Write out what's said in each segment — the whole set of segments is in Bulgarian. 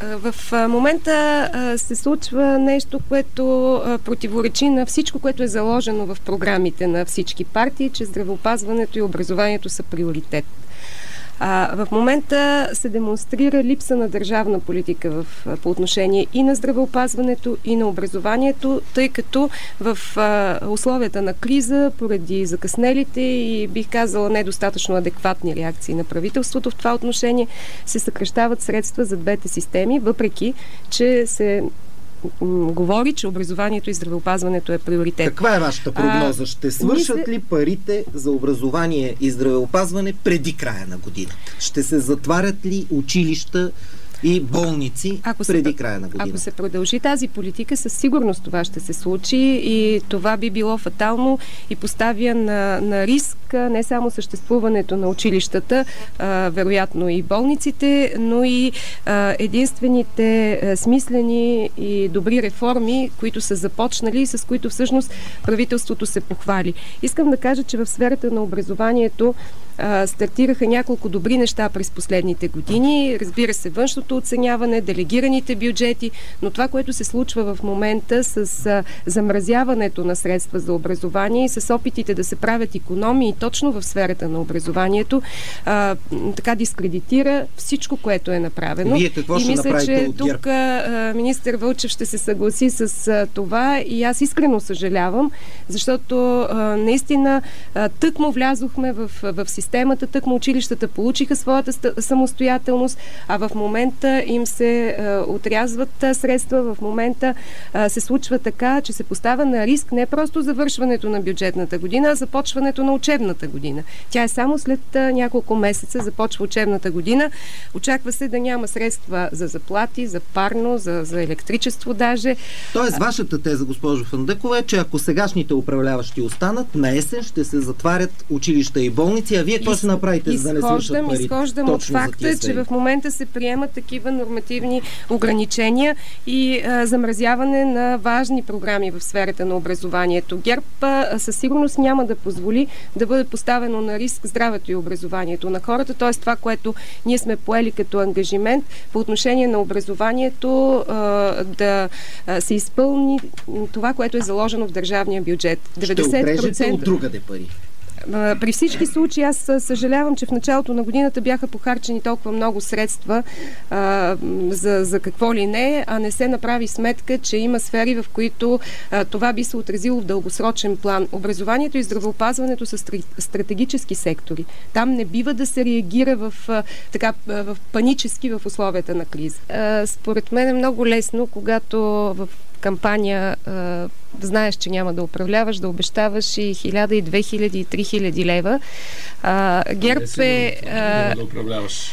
В момента се случва нещо, което противоречи на всичко, което е заложено в програмите на всички партии, че здравеопазването и образованието са приоритет. В момента се демонстрира липса на държавна политика по отношение и на здравеопазването, и на образованието, тъй като в условията на криза, поради закъснелите и бих казала недостатъчно адекватни реакции на правителството в това отношение, се съкращават средства за двете системи, въпреки че се говори, че образованието и здравеопазването е приоритет. Каква е вашата прогноза? Ще свършат ли парите за образование и здравеопазване преди края на годината? Ще се затварят ли училища и болници преди края на година? Ако се продължи тази политика, със сигурност това ще се случи и това би било фатално и поставя на риск не само съществуването на училищата, вероятно и болниците, но и единствените смислени и добри реформи, които са започнали и с които всъщност правителството се похвали. Искам да кажа, че в сферата на образованието стартираха няколко добри неща през последните години. Разбира се, външното оценяване, делегираните бюджети, но това, което се случва в момента с замразяването на средства за образование и с опитите да се правят икономии точно в сферата на образованието, така дискредитира всичко, което е направено. Вие какво ще направите от ГЕРБ? Тук министър Вълчев ще се съгласи с това и аз искрено съжалявам, защото наистина тъкмо влязохме в системата, тъкмо училищата получиха своята самостоятелност, а в момента им се отрязват средства, в момента се случва така, че се поставя на риск не просто завършването на бюджетната година, а започването на учебната година. Тя е само след няколко месеца, започва учебната година. Очаква се да няма средства за заплати, за парно, за електричество даже. Тоест, вашата теза, госпожо Фандъкова, е, че ако сегашните управляващи останат, на есен ще се затварят училища и болници, а вие какво ще направите, за да не свършат пари? Изхождам от факта, че в момента се приемат такива нормативни ограничения и замразяване на важни програми в сферата на образованието. ГЕРБ със сигурност няма да позволи да бъде поставено на риск здравето и образованието на хората, т.е. това, което ние сме поели като ангажимент по отношение на образованието, да се изпълни това, което е заложено в държавния бюджет. 90%... Ще отрежете от другаде пари. При всички случаи аз съжалявам, че в началото на годината бяха похарчени толкова много средства за какво ли не, а не се направи сметка, че има сфери, в които това би се отразило в дългосрочен план. Образованието и здравеопазването са стратегически сектори. Там не бива да се реагира в панически в условията на криза. Според мен е много лесно, когато в кампания знаеш, че няма да управляваш, да обещаваш и 1000, и 2000, и 3000 лева. ГЕРБ е... да управляваш.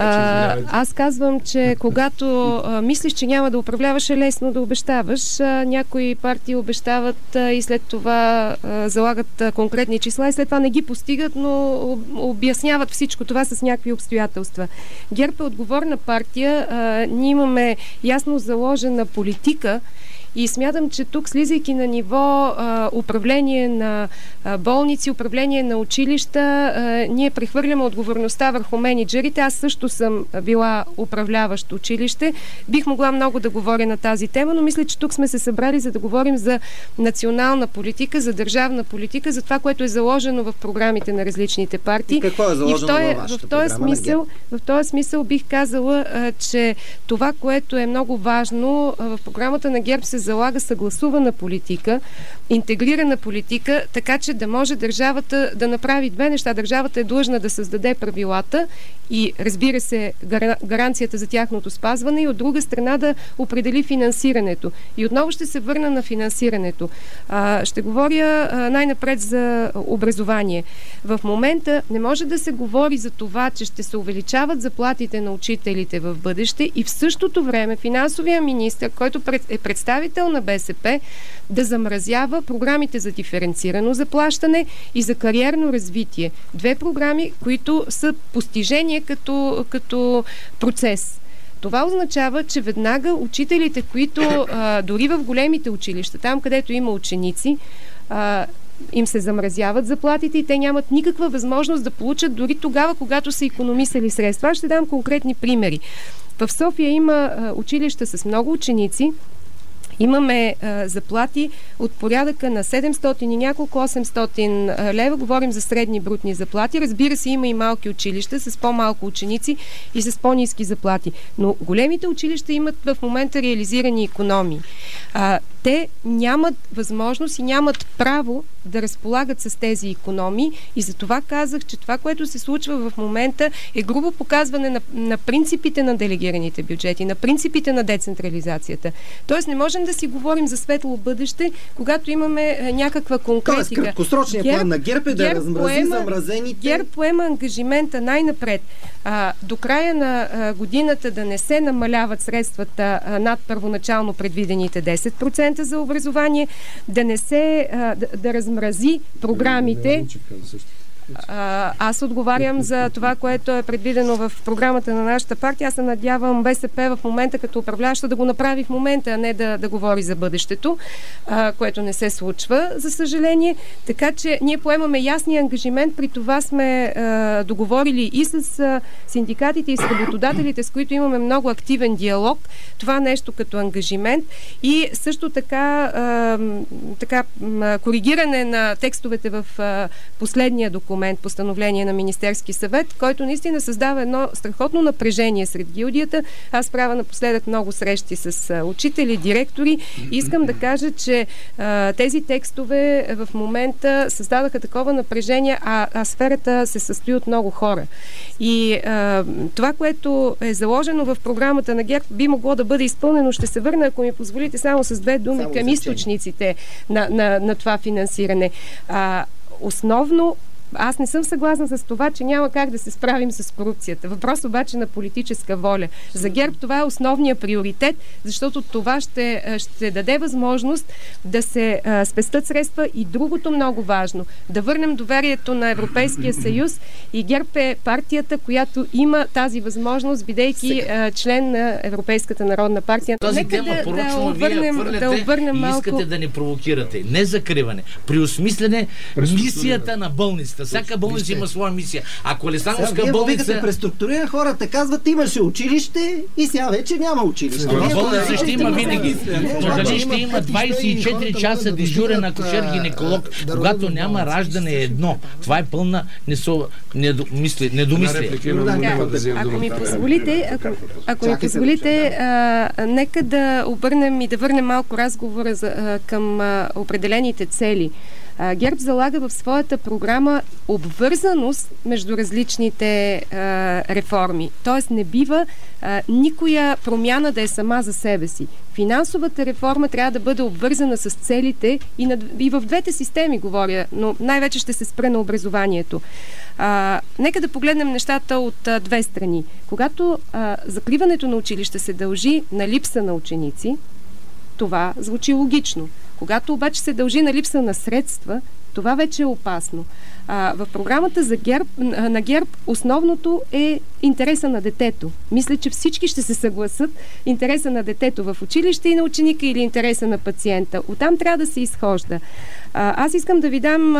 Аз казвам, че когато мислиш, че няма да управляваш, е лесно да обещаваш. Някои партии обещават и след това залагат конкретни числа и след това не ги постигат, но обясняват всичко това с някакви обстоятелства. ГЕРБ е отговорна партия. Ние имаме ясно заложена политика и смятам, че тук, слизайки на ниво управление на болници, управление на училища, ние прехвърляме отговорността върху мениджърите. Аз също съм била управляващ училище. Бих могла много да говоря на тази тема, но мисля, че тук сме се събрали, за да говорим за национална политика, за държавна политика, за това, което е заложено в програмите на различните партии. И какво е заложено във вашата програма? В този смисъл бих казала, че това, което е много важно, в програмата на ГЕРБ се залага съгласувана политика, интегрирана политика, така че да може държавата да направи две неща. Държавата е длъжна да създаде правилата и, разбира се, гаранцията за тяхното спазване и от друга страна да определи финансирането. И отново ще се върна на финансирането. Ще говоря най-напред за образование. В момента не може да се говори за това, че ще се увеличават заплатите на учителите в бъдеще и в същото време финансовия министър, който е представител на БСП, да замразява програмите за диференцирано заплащане и за кариерно развитие. Две програми, които са постижение като процес. Това означава, че веднага учителите, които дори в големите училища, там където има ученици, им се замразяват заплатите и те нямат никаква възможност да получат дори тогава, когато са икономисали средства. Аз ще дам конкретни примери. В София има училища с много ученици. Имаме заплати от порядъка на 700 и няколко 800 лева. Говорим за средни брутни заплати. Разбира се, има и малки училища с по-малко ученици и с по-ниски заплати. Но големите училища имат в момента реализирани икономии. Те нямат възможност и нямат право да разполагат с тези икономии и за това казах, че това, което се случва в момента е грубо показване на принципите на делегираните бюджети, на принципите на децентрализацията. Тоест не можем да си говорим за светло бъдеще, когато имаме някаква конкретика. Тоест краткосрочният план на ГЕРБ е да размрази замразените. ГЕРБ поема ангажимента най-напред до края на годината да не се намаляват средствата над първоначално предвидените 10% за образование, да не се да размрази програмите. Аз отговарям за това, което е предвидено в програмата на нашата партия. Аз се надявам БСП в момента като управляваща да го направи в момента, а не да говори за бъдещето, което не се случва, за съжаление. Така че ние поемаме ясния ангажимент. При това сме договорили и с синдикатите, и с работодателите, с които имаме много активен диалог. Това нещо като ангажимент. И също така коригиране на текстовете в последния документ, постановление на Министерски съвет, който наистина създава едно страхотно напрежение сред гилдията. Аз правя напоследък много срещи с учители, директори и искам да кажа, че тези текстове в момента създадаха такова напрежение, а сферата се състои от много хора. И това, което е заложено в програмата на ГЕРБ, би могло да бъде изпълнено. Ще се върна, ако ми позволите, само с две думи към източниците на това финансиране. Основно аз не съм съгласна с това, че няма как да се справим с корупцията. Въпрос обаче на политическа воля. За ГЕРБ това е основният приоритет, защото това ще даде възможност да се спестят средства и другото много важно. Да върнем доверието на Европейския съюз и ГЕРБ е партията, която има тази възможност, бидейки член на Европейската народна партия. Тази тема порочно вие хвърляте и искате да ни провокирате. Не закриване. При осмислене мисията на болницата. Всяка болница има своя мисия. Ако Александровска болница... преструктурира, хората казват, имаше училище и сега вече няма училище. Болница ще има винаги. Но дали ще има 24 часа дежурен акушер-гинеколог, когато няма раждане едно. Това е пълна недомислие. Ако ми позволите, нека да обърнем и да върнем малко разговора към определените цели. ГЕРБ залага в своята програма обвързаност между различните реформи. Тоест не бива никоя промяна да е сама за себе си. Финансовата реформа трябва да бъде обвързана с целите и в двете системи говоря, но най-вече ще се спра на образованието. Нека да погледнем нещата от две страни. Когато закриването на училище се дължи на липса на ученици, това звучи логично. Когато обаче се дължи на липса на средства, това вече е опасно. В програмата на ГЕРБ основното е интереса на детето. Мисля, че всички ще се съгласат интереса на детето в училище и на ученика или интереса на пациента. Оттам трябва да се изхожда. Аз искам да ви дам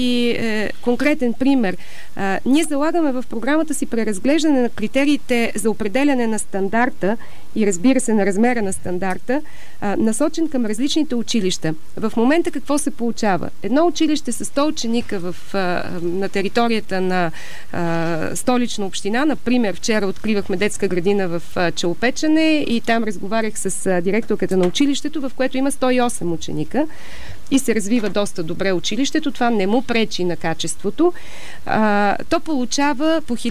конкретен пример. Ние залагаме в програмата си преразглеждане на критериите за определяне на стандарта и разбира се на размера на стандарта, насочен към различните училища. В момента какво се получава? Едно училище с 100 ученика на територията на Столична община, например, вчера откривахме детска градина в Челопечене и там разговарях с директорката на училището, в което има 108 ученика и се развива доста добре училището. Това не му пречи на качеството. То получава по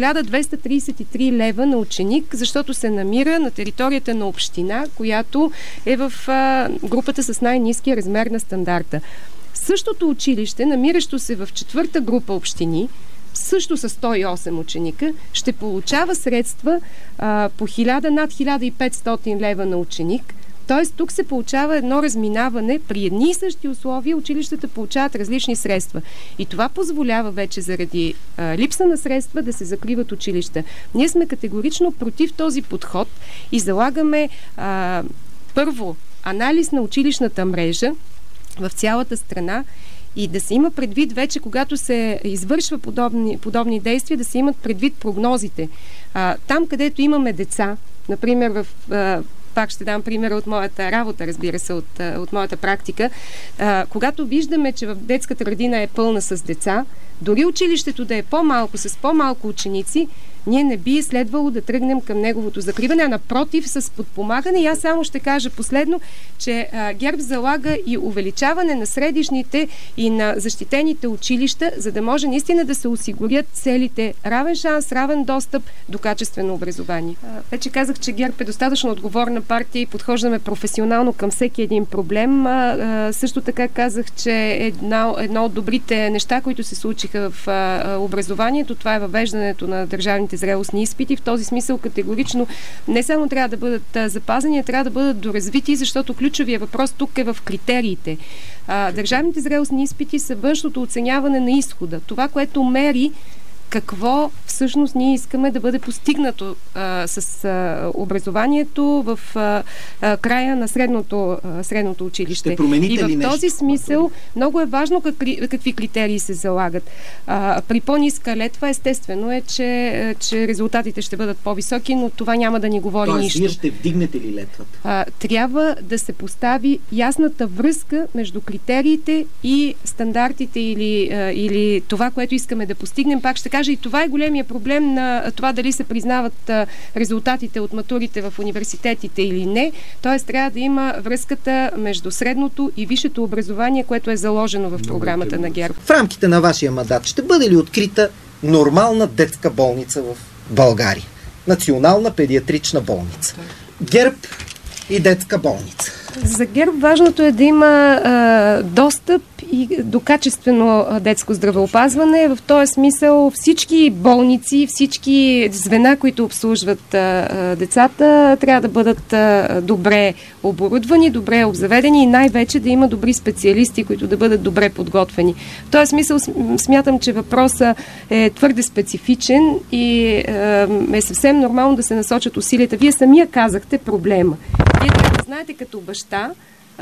1233 лева на ученик, защото се намира на територията на община, която е в групата с най-ниския размер на стандарта. Същото училище, намиращо се в четвърта група общини, също с 108 ученика, ще получава средства по над 1500 лева на ученик. Тоест, тук се получава едно разминаване. При едни и същи условия училищата получават различни средства. И това позволява вече заради липса на средства да се закриват училища. Ние сме категорично против този подход и залагаме първо анализ на училищната мрежа в цялата страна И да се има предвид вече, когато се извършва подобни действия, да се имат предвид прогнозите. Там, където имаме деца, например пак ще дам пример от моята работа, разбира се, от моята практика. Когато виждаме, че в детската градина е пълна с деца, дори училището да е по-малко, с по-малко ученици, ние не би следвало да тръгнем към неговото закриване, а напротив, с подпомагане. И аз само ще кажа последно, че ГЕРБ залага и увеличаване на средищните и на защитените училища, за да може наистина да се осигурят целите равен шанс, равен достъп до качествено образование. Вече казах, че ГЕРБ е достатъчно отговорна партия и подхождаме професионално към всеки един проблем. Също така казах, че едно от добрите неща, които се случиха в образованието, това е въвеждането на държавните зрелостни изпити. В този смисъл категорично не само трябва да бъдат запазени, а трябва да бъдат доразвити, защото ключовия въпрос тук е в критериите. Държавните зрелостни изпити са външното оценяване на изхода. Това, което мери какво всъщност ние искаме да бъде постигнато с образованието в края на средното училище. И в този смисъл много е важно какви критерии се залагат. При по-ниска летва естествено е, че резултатите ще бъдат по-високи, но това няма да ни говори нищо. Вие ще вдигнете ли летвата? Трябва да се постави ясната връзка между критериите и стандартите или това, което искаме да постигнем. Пак ще кажа, и това е големия проблем на това дали се признават резултатите от матурите в университетите или не. Тоест трябва да има връзката между средното и висшето образование, което е заложено в програмата на ГЕРБ. В рамките на вашия мандат ще бъде ли открита нормална детска болница в България? Национална педиатрична болница. ГЕРБ и детска болница. За ГЕРБ важното е да има достъп и до качествено детско здравеопазване. В този смисъл всички болници, всички звена, които обслужват децата, трябва да бъдат добре оборудвани, добре обзаведени и най-вече да има добри специалисти, които да бъдат добре подготвени. В този смисъл смятам, че въпросът е твърде специфичен и е съвсем нормално да се насочат усилията. Вие самия казахте проблема. Вие трябва да знаете като баща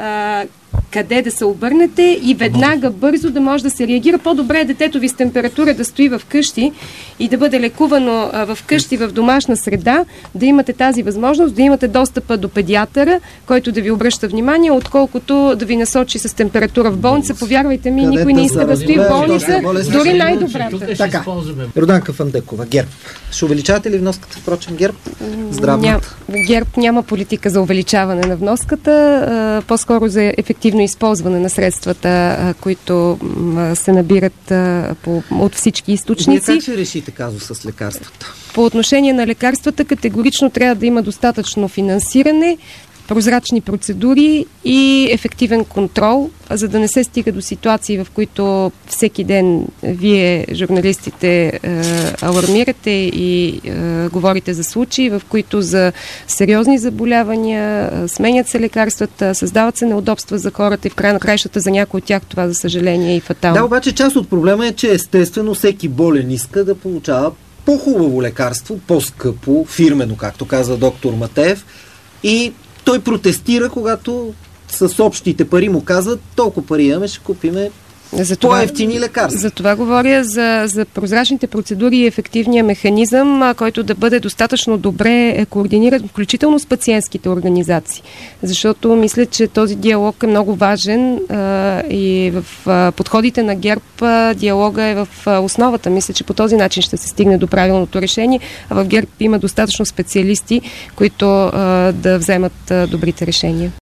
къде да се обърнете и веднага бързо да може да се реагира. По-добре е детето ви с температура да стои в къщи и да бъде лекувано в къщи, в домашна среда, да имате тази възможност, да имате достъпа до педиатъра, който да ви обръща внимание, отколкото да ви насочи с температура в болница. Повярвайте ми, никой не иска да стои в болница, дори най-добрата. Така, Йорданка Фандъкова, ГЕРБ. Ще увеличавате ли вноската, впрочем, ГЕРБ? Здравната. ГЕРБ няма политика за увеличаване на вноската, по-скоро за ефективно използване на средствата, които се набират от всички източници. Вие как ще решите казуса с лекарствата? По отношение на лекарствата категорично трябва да има достатъчно финансиране, прозрачни процедури и ефективен контрол, за да не се стига до ситуации, в които всеки ден вие, журналистите, алармирате и говорите за случаи, в които за сериозни заболявания сменят се лекарствата, създават се неудобства за хората и в край на краищата за някои от тях това, за съжаление, е и фатално. Да, обаче част от проблема е, че естествено всеки болен иска да получава по-хубаво лекарство, по-скъпо, фирмено, както каза доктор Матеев, и той протестира, когато с общите пари му казват, толкова пари имаме, ще купиме по-евтини лекарства. За това говоря за прозрачните процедури и ефективния механизъм, който да бъде достатъчно добре координиран, включително с пациентските организации. Защото мисля, че този диалог е много важен и в подходите на ГЕРБ диалога е в основата. Мисля, че по този начин ще се стигне до правилното решение, а в ГЕРБ има достатъчно специалисти, които да вземат добрите решения.